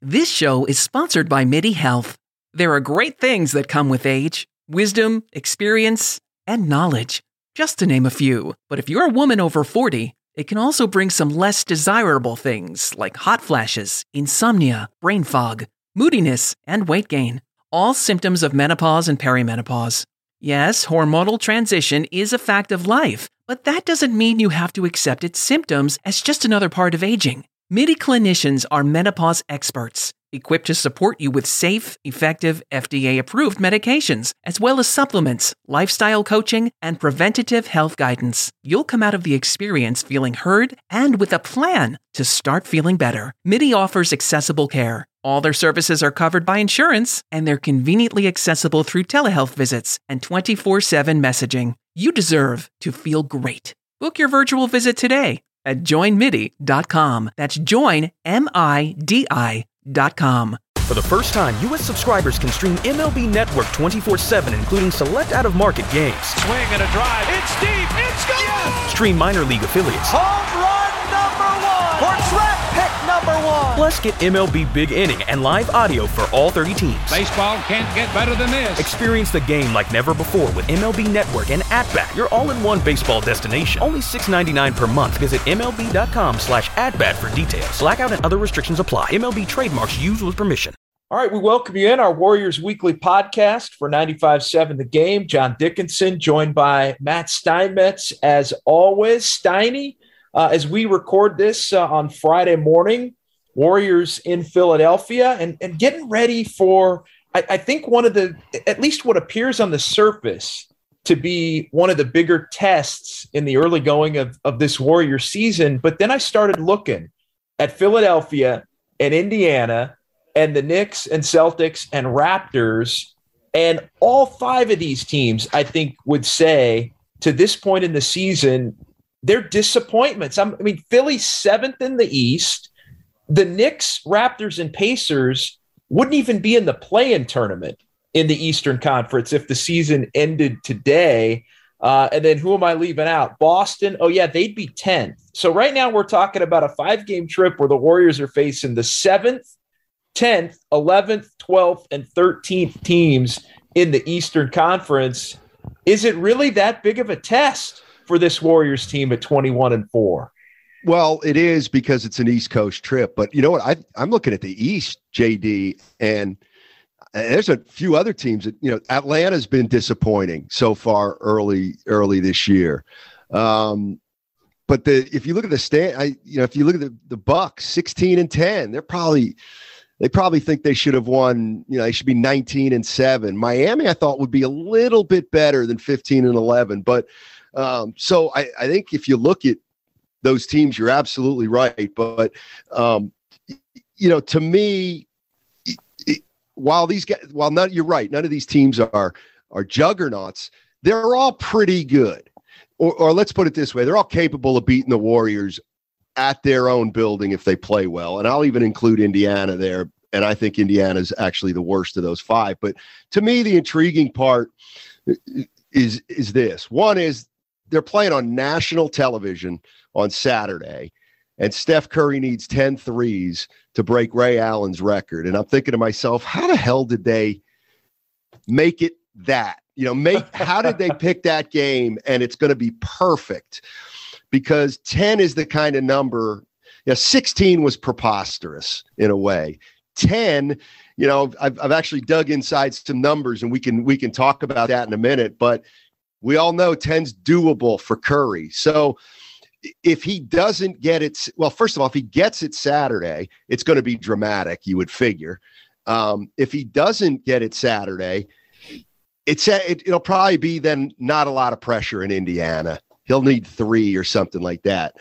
This show is sponsored by MIDI Health. There are great things that come with age: wisdom, experience, and knowledge, just to name a few. But if you're a woman over 40, it can also bring some less desirable things like hot flashes, insomnia, brain fog, moodiness, and weight gain. All symptoms of menopause and perimenopause. Yes, hormonal transition is a fact of life, but that doesn't mean you have to accept its symptoms as just another part of aging. MIDI clinicians are menopause experts, equipped to support you with safe, effective, FDA-approved medications, as well as supplements, lifestyle coaching, and preventative health guidance. You'll come out of the experience feeling heard and with a plan to start feeling better. MIDI offers accessible care. All their services are covered by insurance, and they're conveniently accessible through telehealth visits and 24/7 messaging. You deserve to feel great. Book your virtual visit today at joinmidi.com. That's joinmidi.com. For the first time, U.S. subscribers can stream MLB Network 24/7, including select out-of-market games. Swing and a drive. It's deep. It's gone. Yes! Stream minor league affiliates. Home run number one. Or track pick number one. Plus, get MLB Big Inning and live audio for all 30 teams. Baseball can't get better than this. Experience the game like never before with MLB Network and At-Bat, your all-in-one baseball destination. Only $6.99 per month. Visit MLB.com/at-bat for details. Blackout and other restrictions apply. MLB trademarks used with permission. All right, we welcome you in our Warriors Weekly podcast for 95.7 The Game. John Dickinson, joined by Matt Steinmetz, as always. Steiny, as we record this on Friday morning, Warriors in Philadelphia and getting ready for, I think, one of the, at least what appears on the surface to be one of the bigger tests in the early going of this Warriors season. But then I started looking at Philadelphia and Indiana and the Knicks and Celtics and Raptors, and all five of these teams, I think, would say to this point in the season, they're disappointments. I mean, Philly's seventh in the East. The Knicks, Raptors, and Pacers wouldn't even be in the play-in tournament in the Eastern Conference if the season ended today. And then who am I leaving out? Boston. Oh, yeah, they'd be 10th. So right now we're talking about a 5-game trip where the Warriors are facing the 7th, 10th, 11th, 12th, and 13th teams in the Eastern Conference. Is it really that big of a test for this Warriors team at 21-4? Well, it is, because it's an East Coast trip. But you know what? I'm looking at the East, JD, and there's a few other teams that, Atlanta's been disappointing so far early this year. But if you look at the if you look at the Bucks, 16-10, they probably think they should have won. They should be 19-7. Miami, I thought, would be a little bit better than 15-11. But so I think if you look at those teams, you're absolutely right. But to me, you're right. None of these teams are juggernauts. They're all pretty good. Or let's put it this way: they're all capable of beating the Warriors at their own building if they play well. And I'll even include Indiana there. And I think Indiana's actually the worst of those five. But to me, the intriguing part is this. One is they're playing on national television on Saturday, and Steph Curry needs 10 threes to break Ray Allen's record. And I'm thinking to myself, how the hell did they make it that? How did they pick that game and it's going to be perfect? Because 10 is the kind of number, 16 was preposterous in a way. 10, I've actually dug inside some numbers, and we can talk about that in a minute, but we all know 10's doable for Curry. So if he doesn't get it, well, first of all, if he gets it Saturday, it's going to be dramatic, you would figure. If he doesn't get it Saturday, it'll probably be then not a lot of pressure in Indiana. He'll need 3 or something like that.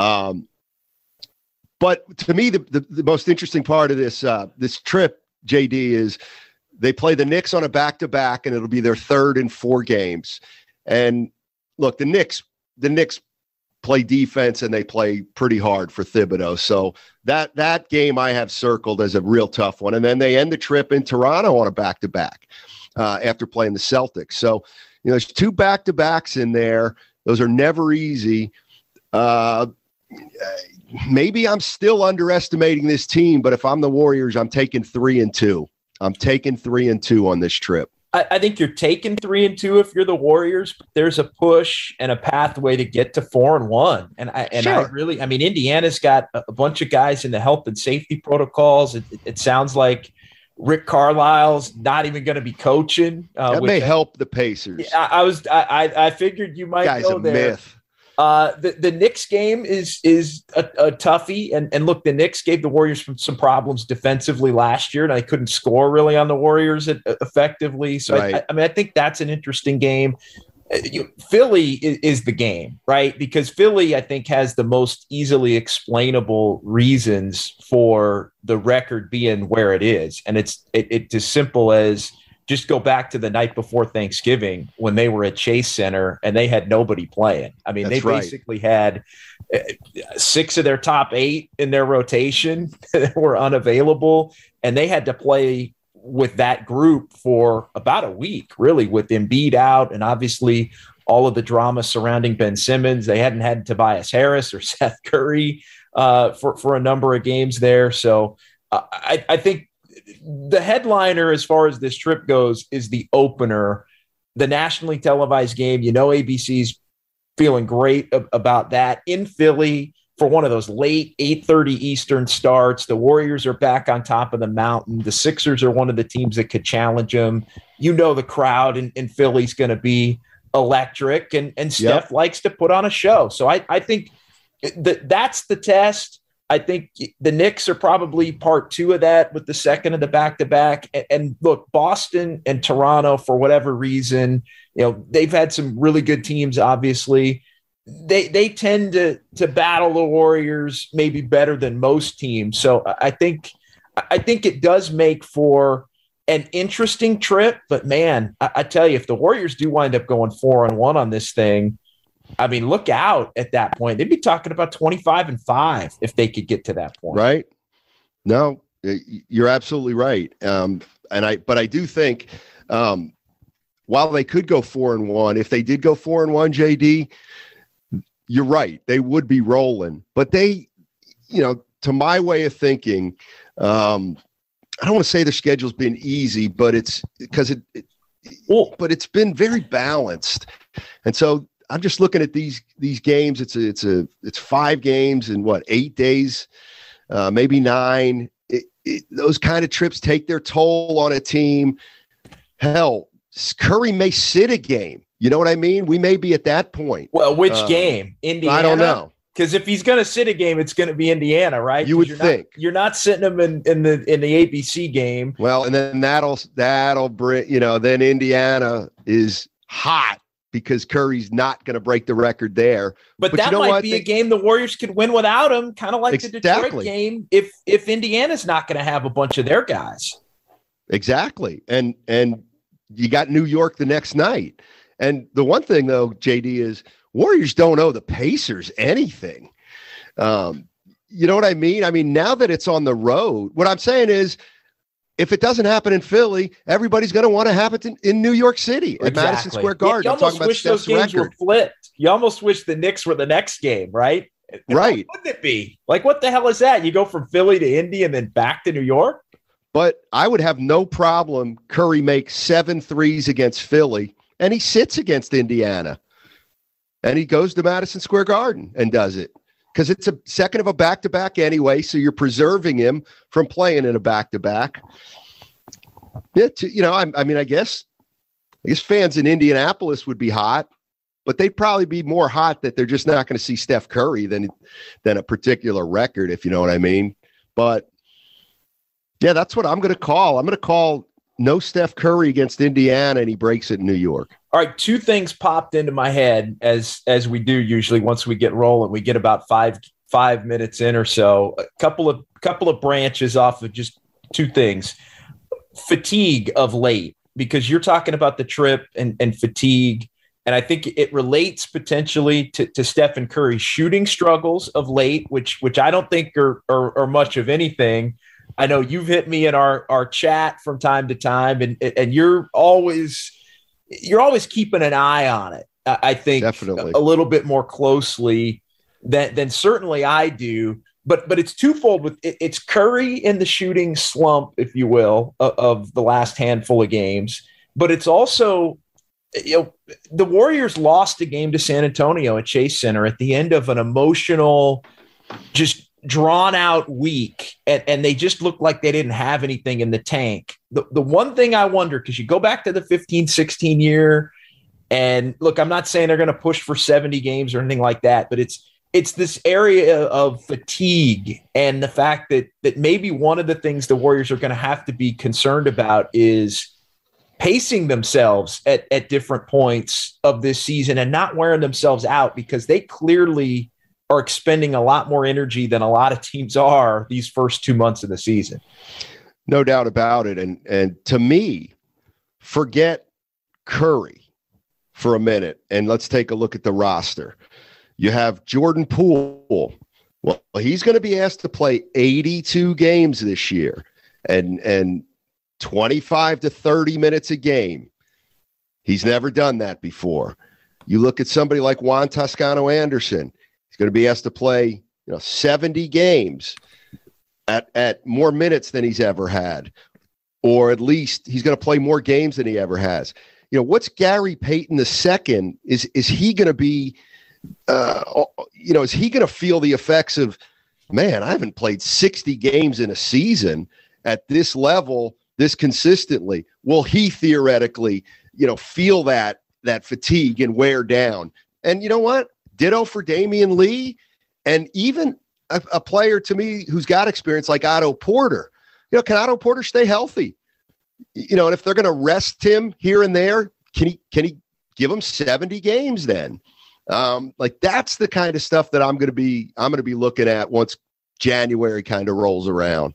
But to me, the most interesting part of this trip, JD, is they play the Knicks on a back-to-back, and it'll be their third in 4 games. And look, the Knicks play defense, and they play pretty hard for Thibodeau. So that game I have circled as a real tough one. And then they end the trip in Toronto on a back-to-back after playing the Celtics. So, there's 2 back-to-backs in there. Those are never easy. maybe I'm still underestimating this team, but if I'm the Warriors, I'm taking 3-2. I'm taking 3-2 on this trip. I think you're taking 3-2 if you're the Warriors. But there's a push and a pathway to get to 4-1. I mean, Indiana's got a bunch of guys in the health and safety protocols. It sounds like Rick Carlisle's not even going to be coaching. That may help the Pacers. I figured you might Guy's go a there. Myth. The Knicks game is a toughie. And look, the Knicks gave the Warriors some problems defensively last year, and I couldn't score really on the Warriors effectively. So, right. I think that's an interesting game. Philly is the game, right? Because Philly, I think, has the most easily explainable reasons for the record being where it is. And it's as simple as just go back to the night before Thanksgiving when they were at Chase Center and they had nobody playing. I mean, That's they basically had 6 of their top 8 in their rotation that were unavailable, and they had to play with that group for about a week, really, with Embiid out and obviously all of the drama surrounding Ben Simmons. They hadn't had Tobias Harris or Seth Curry for a number of games there. So I think the headliner as far as this trip goes is the opener, the nationally televised game. ABC's feeling great about that in Philly for one of those late 8:30 Eastern starts. The Warriors are back on top of the mountain. The Sixers are one of the teams that could challenge them. The crowd in Philly's going to be electric, and Steph likes to put on a show. So I think that's the test. I think the Knicks are probably part 2 of that with the second of the back-to-back. And look, Boston and Toronto, for whatever reason, they've had some really good teams, obviously. They tend to battle the Warriors maybe better than most teams. So I think it does make for an interesting trip. But, man, I tell you, if the Warriors do wind up going 4-1 on this thing, I mean, look out at that point. They'd be talking about 25-5 if they could get to that point. Right. No, you're absolutely right. But I do think while they could go 4-1, if they did go 4-1, JD, you're right. They would be rolling. But they, to my way of thinking, I don't want to say their schedule's been easy, but it's because but it's been very balanced. And so I'm just looking at these games. It's 5 games in 8 days, maybe 9. Those kind of trips take their toll on a team. Hell, Curry may sit a game. You know what I mean? We may be at that point. Well, which game? Indiana? I don't know. Because if he's going to sit a game, it's going to be Indiana, right? You would think. You're not sitting him in the ABC game. Well, and then that'll bring, then Indiana is hot, because Curry's not going to break the record there. But that might be a game the Warriors could win without him, kind of like the Detroit game, if Indiana's not going to have a bunch of their guys. Exactly. And you got New York the next night. And the one thing, though, JD, is Warriors don't owe the Pacers anything. You know what I mean? I mean, now that it's on the road, what I'm saying is, if it doesn't happen in Philly, everybody's going to want to have it in New York City at Madison Square Garden. You almost wish those games were flipped. You almost wish the Knicks were the next game, right? Right. What wouldn't it be? Like, what the hell is that? You go from Philly to Indy and then back to New York? But I would have no problem. Curry makes 7 threes against Philly, and he sits against Indiana. And he goes to Madison Square Garden and does it. Because it's a second of a back-to-back anyway, so you're preserving him from playing in a back-to-back. Yeah, I guess fans in Indianapolis would be hot, but they'd probably be more hot that they're just not going to see Steph Curry than a particular record, if you know what I mean. But, yeah, that's what I'm going to call. I'm going to call no Steph Curry against Indiana, and he breaks it in New York. All right, 2 things popped into my head as we do usually once we get rolling. We get about five minutes in or so. A couple of branches off of just 2 things. Fatigue of late, because you're talking about the trip and fatigue, and I think it relates potentially to Stephen Curry's shooting struggles of late, which I don't think are much of anything. I know you've hit me in our chat from time to time, and you're always keeping an eye on it. I think definitely a little bit more closely than certainly I do. But it's twofold. It's Curry in the shooting slump, if you will, of the last handful of games. But it's also, the Warriors lost a game to San Antonio at Chase Center at the end of an emotional, just drawn out week, and they just looked like they didn't have anything in the tank. The one thing I wonder, because you go back to the 15-16 year, and look, I'm not saying they're going to push for 70 games or anything like that, but it's this area of fatigue and the fact that maybe one of the things the Warriors are going to have to be concerned about is pacing themselves at different points of this season and not wearing themselves out, because they clearly are expending a lot more energy than a lot of teams are these first 2 months of the season. No doubt about it. And to me, forget Curry for a minute and let's take a look at the roster. You have Jordan Poole. Well, he's going to be asked to play 82 games this year and 25 to 30 minutes a game. He's never done that before. You look at somebody like Juan Toscano-Anderson. He's going to be asked to play 70 games at more minutes than he's ever had, or at least he's going to play more games than he ever has. What's Gary Payton II? Is he going to be is he going to feel the effects of, man, I haven't played 60 games in a season at this level, this consistently? Will he theoretically, feel that fatigue and wear down? And you know what? Ditto for Damian Lee, and even a player to me who's got experience like Otto Porter. Can Otto Porter stay healthy? And if they're going to rest him here and there, can he give him 70 games then? That's the kind of stuff that I'm going to be looking at once January kind of rolls around.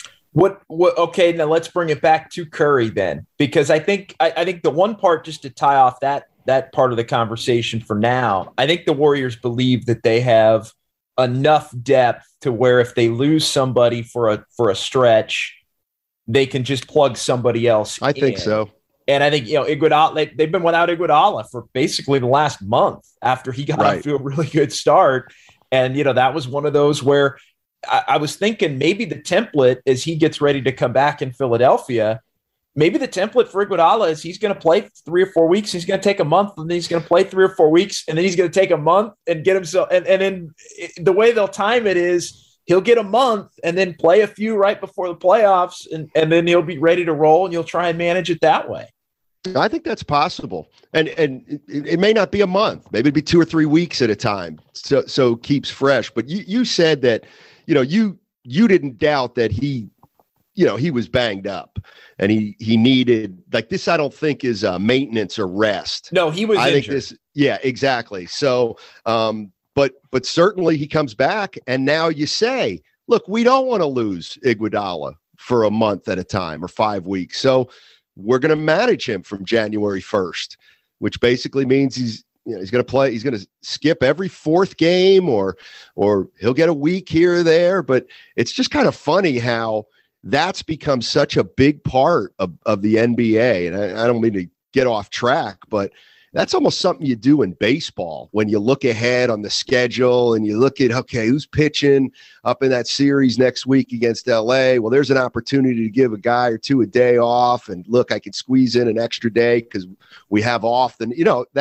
Okay, now let's bring it back to Curry then, because I think the one part, just to tie off that part of the conversation for now, I think the Warriors believe that they have enough depth to where if they lose somebody for a stretch, they can just plug somebody else. I think so. And I think, Iguodala, they've been without Iguodala for basically the last month after he got off to a really good start. And, that was one of those where I was thinking maybe the template as he gets ready to come back in Philadelphia, maybe the template for Iguodala is he's going to play 3 or 4 weeks. He's going to take a month, and then he's going to play 3 or 4 weeks, and then he's going to take a month and get himself. And then the way they'll time it is he'll get a month and then play a few right before the playoffs, and then he'll be ready to roll, and you'll try and manage it that way. I think that's possible. And it may not be a month. Maybe it'd be 2 or 3 weeks at a time. So it keeps fresh. But you said that, you didn't doubt that he was banged up and he needed, like, this, I don't think is maintenance or rest. No, he was injured. Yeah, exactly. So, but certainly he comes back, and now you say, look, we don't want to lose Iguodala for a month at a time or 5 weeks. So we're going to manage him from January 1st, which basically means he's going to play. He's going to skip every 4th game, or he'll get a week here or there. But it's just kind of funny how that's become such a big part of the NBA. And I don't mean to get off track, but that's almost something you do in baseball when you look ahead on the schedule and you look at, okay, who's pitching up in that series next week against LA? Well, there's an opportunity to give a guy or two a day off, and look, I can squeeze in an extra day because we have off. And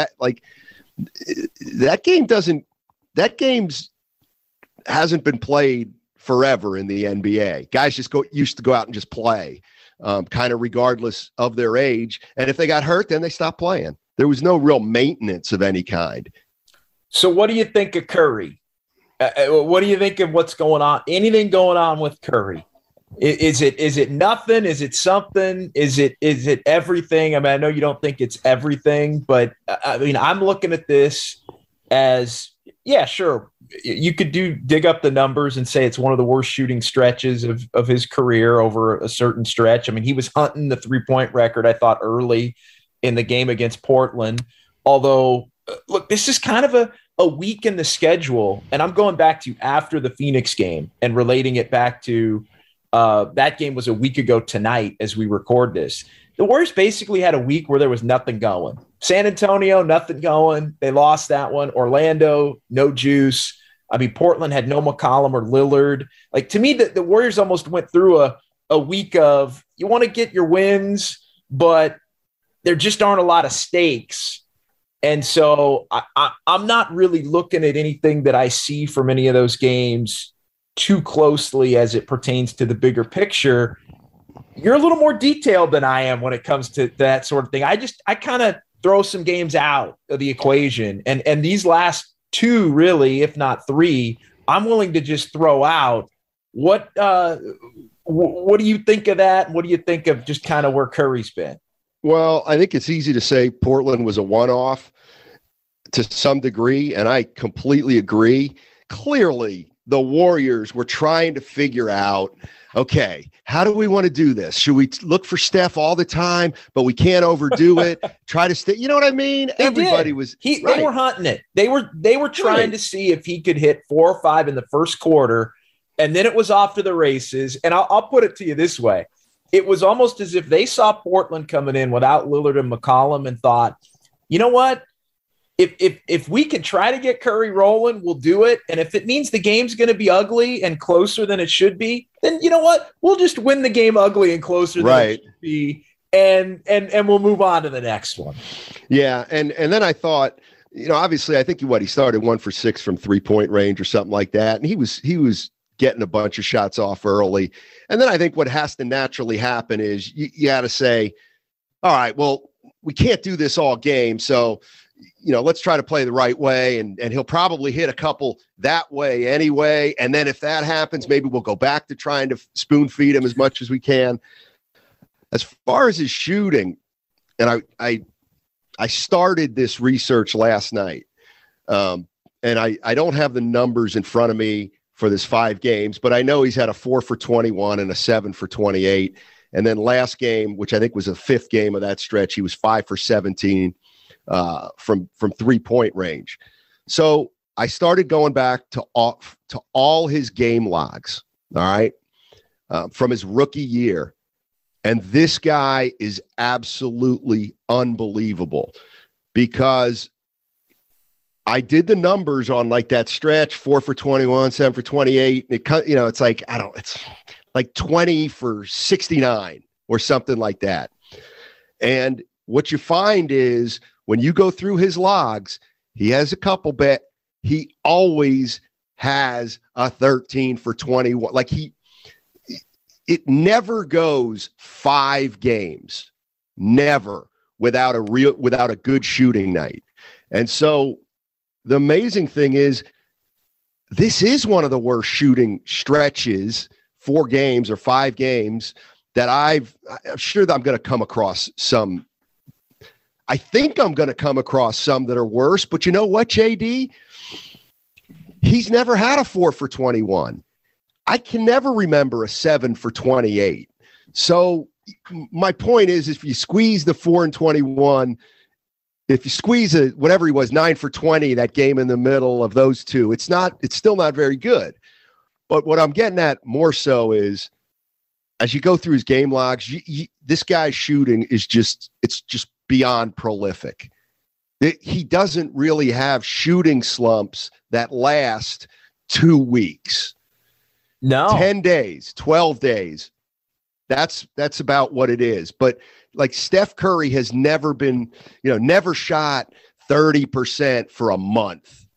that game's hasn't been played forever in the NBA. Guys used to go out and just play, kind of regardless of their age. And if they got hurt, then they stopped playing. There was no real maintenance of any kind. So what do you think of Curry? What do you think of what's going on? Anything going on with Curry? Is it nothing? Is it something? Is it everything? I mean, I know you don't think it's everything, but I mean, I'm looking at this as, yeah, sure. You could dig up the numbers and say it's one of the worst shooting stretches of his career over a certain stretch. I mean, he was hunting the 3-point record, I thought, early in the game against Portland. Although, look, this is kind of a week in the schedule, and I'm going back to after the Phoenix game and relating it back to that game was a week ago tonight as we record this. The Warriors basically had a week where there was nothing going. San Antonio, nothing going. They lost that one. Orlando, no juice. I mean, Portland had no McCollum or Lillard. Like, to me, the Warriors almost went through a week of, you want to get your wins, but there just aren't a lot of stakes. And so I'm not really looking at anything that I see from any of those games too closely as it pertains to the bigger picture. You're a little more detailed than I am when it comes to that sort of thing. I kind of throw some games out of the equation. And these last two, really, if not three, I'm willing to just throw out. What do you think of that? What do you think of just kind of where Curry's been? Well, I think it's easy to say Portland was a one-off to some degree, and I completely agree. Clearly, the Warriors were trying to figure out, okay, how do we want to do this? Should we look for Steph all the time, but we can't overdo it? Try to stay. You know what I mean? Everybody was. They were hunting it. They were trying to see if he could hit 4 or 5 in the first quarter, and then it was off to the races. And I'll put it to you this way. It was almost as if they saw Portland coming in without Lillard and McCollum and thought, you know what? If we can try to get Curry rolling, we'll do it. And if it means the game's going to be ugly and closer than it should be, then you know what? We'll just win the game ugly and closer than it should be, and we'll move on to the next one. Yeah, and then I thought, obviously I think he started 1 for 6 from 3-point range or something like that, and he was getting a bunch of shots off early. And then I think what has to naturally happen is you got to say, all right, well, we can't do this all game. So, let's try to play the right way. And he'll probably hit a couple that way anyway. And then if that happens, maybe we'll go back to trying to spoon feed him as much as we can. As far as his shooting, and I started this research last night. And I don't have the numbers in front of me for this 5 games, but I know he's had a 4 for 21 and a 7 for 28. And then last game, which I think was the 5th game of that stretch, he was 5 for 17 from 3-point range. So I started going back to all his game logs, all right, from his rookie year. And this guy is absolutely unbelievable because I did the numbers on like that stretch, 4 for 21, 7 for 28. It's like, it's like 20 for 69 or something like that. And what you find is when you go through his logs, he has a couple bet. He always has a 13 for 21. Like it never goes 5 games, never without a good shooting night. And so the amazing thing is this is one of the worst shooting stretches, 4 games or 5 games that I'm sure that I'm going to come across some. I think I'm going to come across some that are worse, but you know what, JD? He's never had a 4 for 21. I can never remember a 7 for 28. So my point is, if you squeeze the 4 and 21, if you squeeze whatever he was, 9 for 20, that game in the middle of those two, it's still not very good. But what I'm getting at more so is, as you go through his game logs, this guy's shooting is just beyond prolific. He doesn't really have shooting slumps that last 2 weeks. No. 10 days, 12 days. That's about what it is. But like Steph Curry has never been, never shot 30% for a month.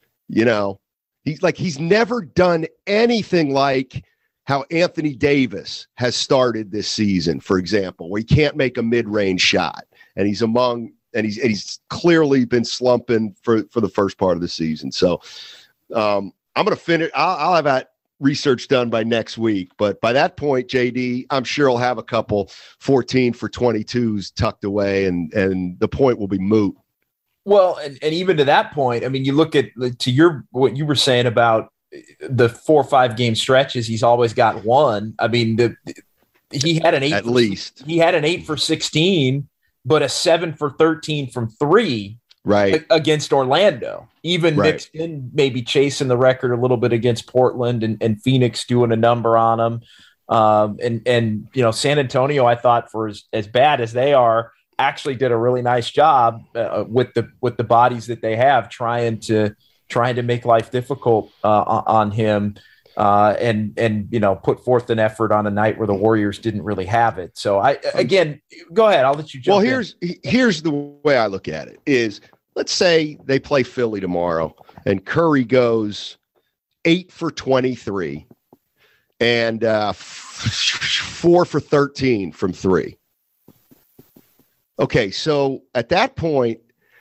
He's never done anything like how Anthony Davis has started this season, for example, where he can't make a mid-range shot. And he's clearly been slumping for the first part of the season. So I'm going to finish. I'll have that research done by next week. But by that point, JD, I'm sure he'll have a couple 14 for 22s tucked away, and the point will be moot. Well, and even to that point, I mean, you look at what you were saying about the 4 or 5 game stretches. He's always got one. I mean, he had an 8 at least. He had an 8 for 16, but a 7 for 13 from 3. Right. Against Orlando, even mixed in maybe chasing the record a little bit against Portland and Phoenix doing a number on them. And San Antonio, I thought, for as bad as they are, actually did a really nice job with the bodies that they have trying to trying to make life difficult on him and put forth an effort on a night where the Warriors didn't really have it. So go ahead. I'll let you jump in. Here's the way I look at it is, let's say they play Philly tomorrow and Curry goes 8 for 23 and 4 for 13 from 3. Okay, so at that point,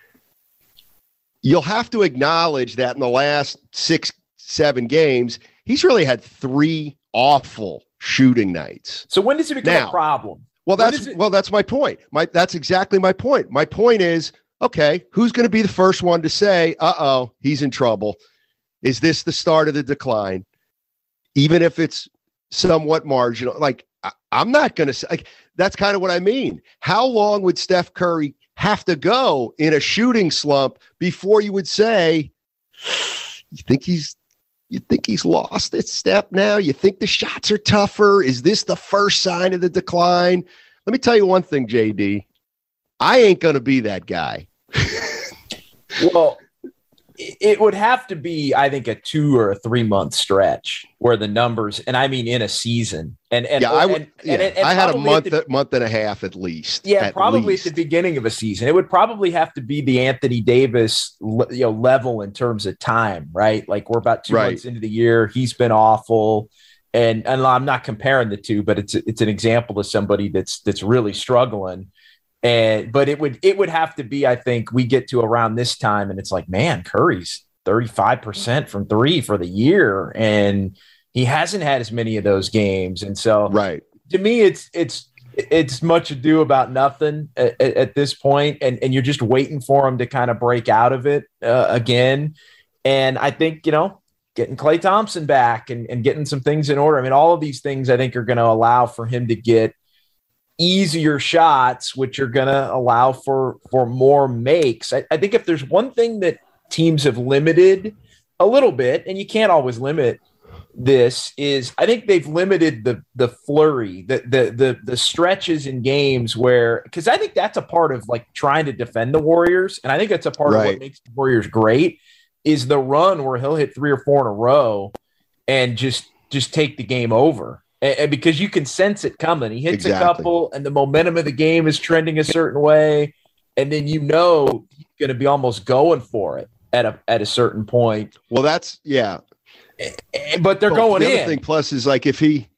you'll have to acknowledge that in the last 6-7 games, he's really had 3 awful shooting nights. So when does it become a problem? Well, that's my point. That's exactly my point. My point is, okay, who's going to be the first one to say, uh-oh, he's in trouble? Is this the start of the decline? Even if it's somewhat marginal. Like, I'm not going to say, like, that's kind of what I mean. How long would Steph Curry have to go in a shooting slump before you would say, you think he's lost its step now? You think the shots are tougher? Is this the first sign of the decline? Let me tell you one thing, JD. I ain't going to be that guy. Well, it would have to be, I think, a 2 or 3 month stretch where the numbers, and I mean in a season, I had a month and a half at least. Yeah, at the beginning of a season. It would probably have to be the Anthony Davis level in terms of time, right? Like, we're about 2 months into the year. He's been awful, and I'm not comparing the two, but it's an example of somebody that's really struggling. But it would have to be, I think, we get to around this time and it's like, man, Curry's 35% from 3 for the year, and he hasn't had as many of those games. And so to me, it's much ado about nothing at this point, and you're just waiting for him to kind of break out of it again. And I think, getting Klay Thompson back and getting some things in order. I mean, all of these things I think are going to allow for him to get easier shots, which are going to allow for more makes. I think if there's one thing that teams have limited a little bit, and you can't always limit this, is I think they've limited the flurry, the stretches in games where, because I think that's a part of like trying to defend the Warriors, and I think that's a part of what makes the Warriors great, is the run where he'll hit 3 or 4 in a row and just take the game over. And because you can sense it coming. He hits a couple and the momentum of the game is trending a certain way. And then he's going to be almost going for it at a certain point. Well, that's, yeah. But they're going in. The other thing, plus, is like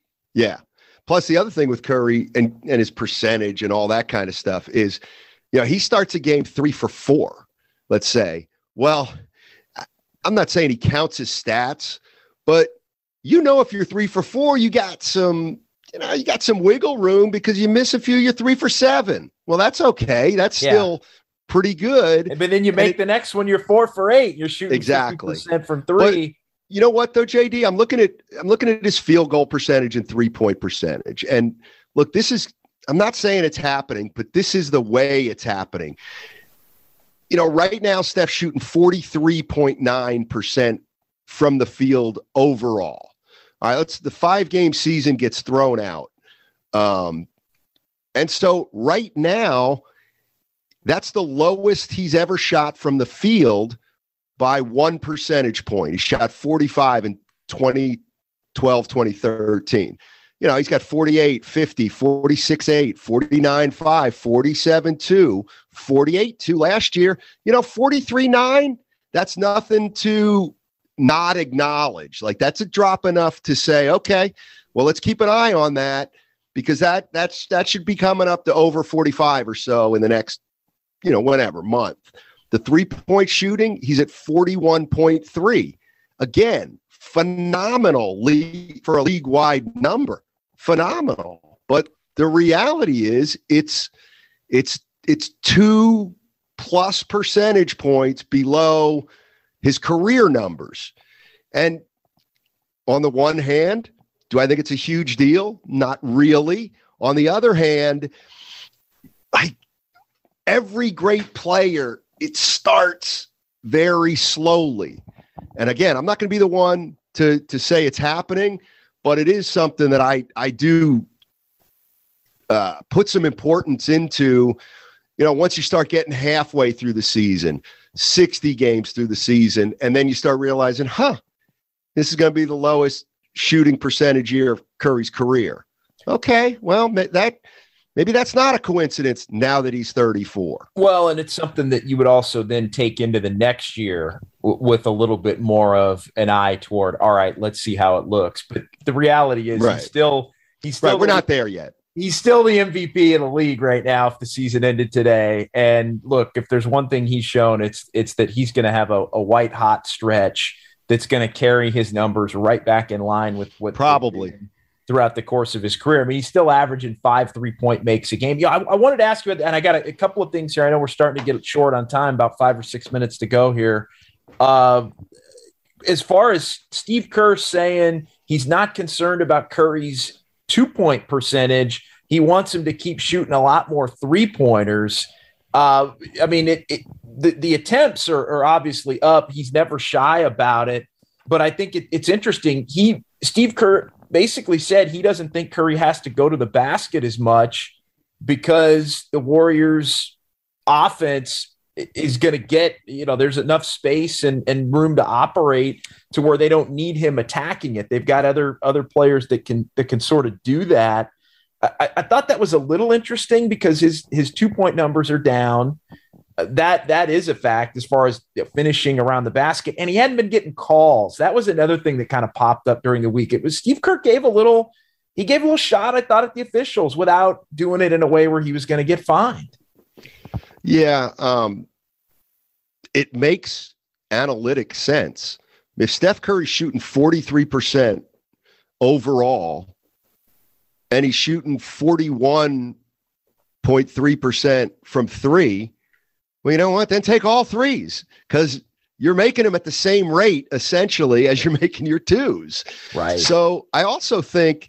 plus the other thing with Curry and his percentage and all that kind of stuff is, he starts a game 3 for 4, let's say. Well, I'm not saying he counts his stats, but if you're 3 for 4, you got some wiggle room because you miss a few, you're 3 for 7. Well, that's okay. That's still pretty good. But then you make the next one, you're 4 for 8. You're shooting 50% from 3. But you know what though, JD? I'm looking at his field goal percentage and 3-point percentage. And look, I'm not saying it's happening, but this is the way it's happening. Right now, Steph's shooting 43.9% from the field overall. All right, the 5-game season gets thrown out. And so right now, that's the lowest he's ever shot from the field by 1 percentage point. He shot 45 in 2012, 2013. He's got 48, 50, 46, 8, 49, 5, 47, 2, 48, 2 last year. 43, 9, that's nothing to not acknowledge. Like, that's a drop enough to say, okay, well, let's keep an eye on that, because that should be coming up to over 45 or so in the next, whatever month. The 3-point shooting, he's at 41.3. Again, phenomenal for a league-wide number. Phenomenal. But the reality is it's 2+ percentage points below his career numbers. And on the one hand, do I think it's a huge deal? Not really. On the other hand, every great player, it starts very slowly. And again, I'm not going to be the one to say it's happening, but it is something that I do put some importance into. once you start getting halfway through the season, 60 games through the season, and then you start realizing, this is going to be the lowest shooting percentage year of Curry's career. Okay, well, maybe that's not a coincidence now that he's 34. Well, and it's something that you would also then take into the next year with a little bit more of an eye toward, all right, let's see how it looks. But the reality is he's still right. We're not there yet. He's still the MVP of the league right now if the season ended today. And look, if there's one thing he's shown, it's that he's going to have a white hot stretch that's going to carry his numbers right back in line with what probably throughout the course of his career. I mean, he's still averaging 5 3-point makes a game. Yeah, I wanted to ask you, and I got a couple of things here. I know we're starting to get short on time, about 5 or 6 minutes to go here. As far as Steve Kerr saying he's not concerned about Curry's 2-point percentage, he wants him to keep shooting a lot more 3-pointers. I mean, the attempts are obviously up. He's never shy about it, but I think it's interesting. Steve Kerr basically said he doesn't think Curry has to go to the basket as much because the Warriors' offense is going to get, there's enough space and room to operate to where they don't need him attacking it. They've got other players that can sort of do that. I thought that was a little interesting because his 2-point numbers are down. That is a fact as far as finishing around the basket, and he hadn't been getting calls. That was another thing that kind of popped up during the week. It was Steve Kerr gave a little shot, I thought, at the officials without doing it in a way where he was going to get fined. Yeah, it makes analytic sense. If Steph Curry's shooting 43% overall, and he's shooting 41.3% from three, well, you know what? Then take all threes because you're making them at the same rate, essentially, as you're making your twos. Right. So I also think,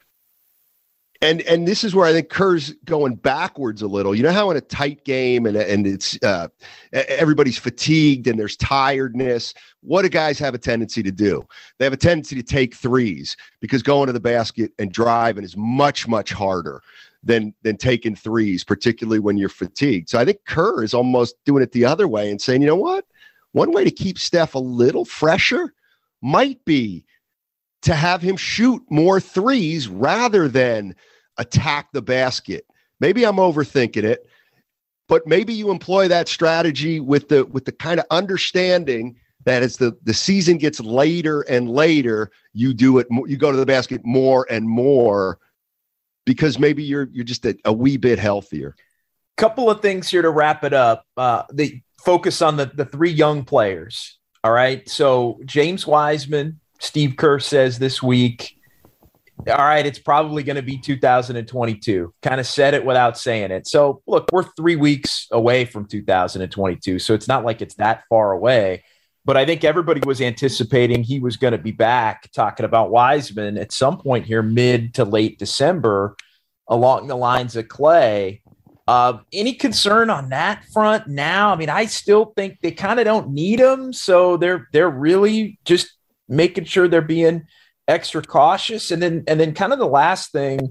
and this is where I think Kerr's going backwards a little. You know how in a tight game and it's everybody's fatigued and there's tiredness. What do guys have a tendency to do? They have a tendency to take threes because going to the basket and driving is much, much harder than taking threes, particularly when you're fatigued. So I think Kerr is almost doing it the other way and saying, you know what? One way to keep Steph a little fresher might be to have him shoot more threes rather than attack the basket. Maybe I'm overthinking it, but maybe you employ that strategy with the kind of understanding that as the season gets later and later, you do it. You go to the basket more and more because maybe you're just a wee bit healthier. Couple of things here to wrap it up. The focus on the three young players. All right. So James Wiseman, Steve Kerr says this week, all right, it's probably going to be 2022. Kind of said it without saying it. So look, we're 3 weeks away from 2022. So it's not like it's that far away. But I think everybody was anticipating he was going to be back talking about Wiseman at some point here, mid to late December, along the lines of Clay. Any concern on that front now? I mean, I still think they kind of don't need him. So they're really just making sure they're being extra cautious. And then kind of the last thing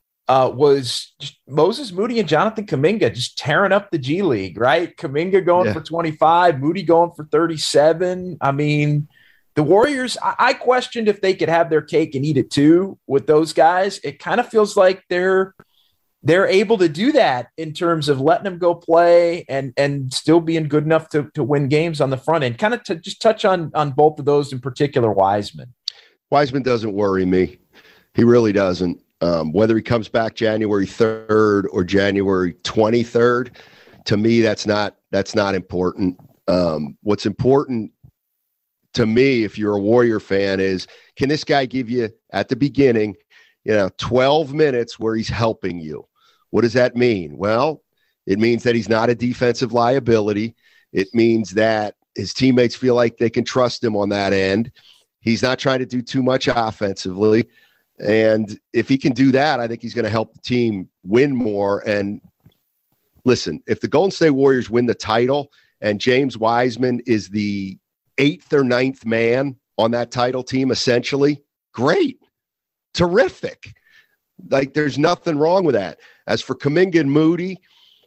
was just Moses Moody and Jonathan Kuminga just tearing up the G League, right? Kuminga going for 25, Moody going for 37. I mean, the Warriors, I questioned if they could have their cake and eat it too with those guys. It kind of feels like they're able to do that in terms of letting them go play and still being good enough to win games on the front end. Kind of to just touch on both of those, in particular, Wiseman. Wiseman doesn't worry me. He really doesn't. Whether he comes back January 3rd or January 23rd, to me, that's not important. What's important to me, if you're a Warrior fan, is can this guy give you at the beginning, 12 minutes where he's helping you? What does that mean? Well, it means that he's not a defensive liability. It means that his teammates feel like they can trust him on that end. He's not trying to do too much offensively. And if he can do that, I think he's going to help the team win more. And listen, if the Golden State Warriors win the title and James Wiseman is the 8th or 9th man on that title team, essentially, great, terrific. Like, there's nothing wrong with that. As for Kuminga and Moody,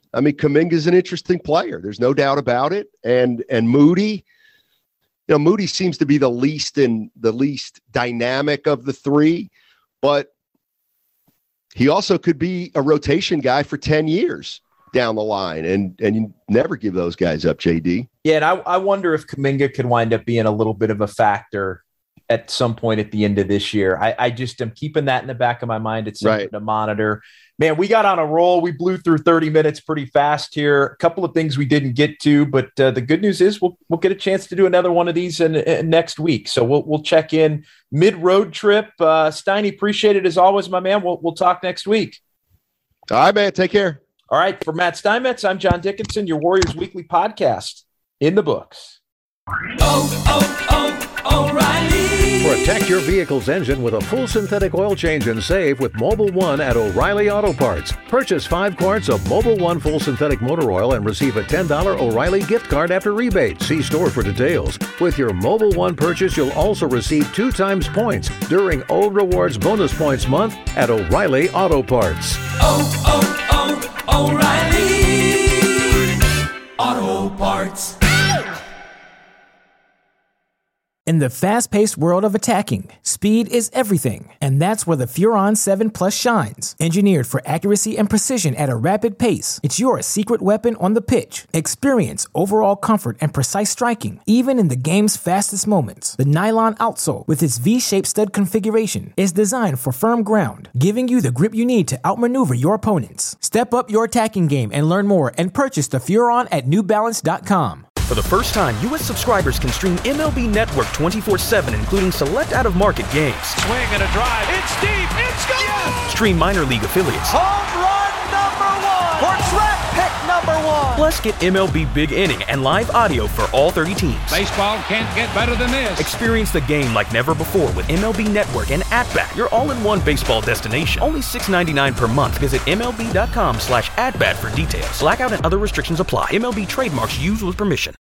I mean, Kuminga's an interesting player. There's no doubt about it. And Moody, Moody seems to be the least dynamic of the three, but he also could be a rotation guy for 10 years down the line. And you never give those guys up, JD. Yeah, and I wonder if Kuminga could wind up being a little bit of a factor at some point at the end of this year. I just am keeping that in the back of my mind. It's something to monitor. Man, we got on a roll. We blew through 30 minutes pretty fast here. A couple of things we didn't get to, but the good news is we'll get a chance to do another one of these next week. So we'll check in mid-road trip. Steiny, appreciate it as always, my man. We'll talk next week. All right, man. Take care. All right. For Matt Steinmetz, I'm John Dickinson, your Warriors Weekly podcast in the books. O'Reilly. Protect your vehicle's engine with a full synthetic oil change and save with Mobil 1 at O'Reilly Auto Parts. Purchase 5 quarts of Mobil 1 full synthetic motor oil and receive a $10 O'Reilly gift card after rebate. See store for details. With your Mobil 1 purchase, you'll also receive 2 times points during O Rewards Bonus Points Month at O'Reilly Auto Parts. O'Reilly Auto Parts. In the fast-paced world of attacking, speed is everything, and that's where the Furon 7 Plus shines. Engineered for accuracy and precision at a rapid pace, it's your secret weapon on the pitch. Experience overall comfort and precise striking, even in the game's fastest moments. The nylon outsole, with its V-shaped stud configuration, is designed for firm ground, giving you the grip you need to outmaneuver your opponents. Step up your attacking game and learn more and purchase the Furon at NewBalance.com. For the first time, U.S. subscribers can stream MLB Network 24/7, including select out-of-market games. Swing and a drive. It's deep. It's gone. Yes! Stream minor league affiliates. Home run number 1. Portrait pick number 1. Plus, get MLB Big Inning and live audio for all 30 teams. Baseball can't get better than this. Experience the game like never before with MLB Network and At-Bat, your all-in-one baseball destination. Only $6.99 per month. Visit MLB.com/atbat for details. Blackout and other restrictions apply. MLB trademarks used with permission.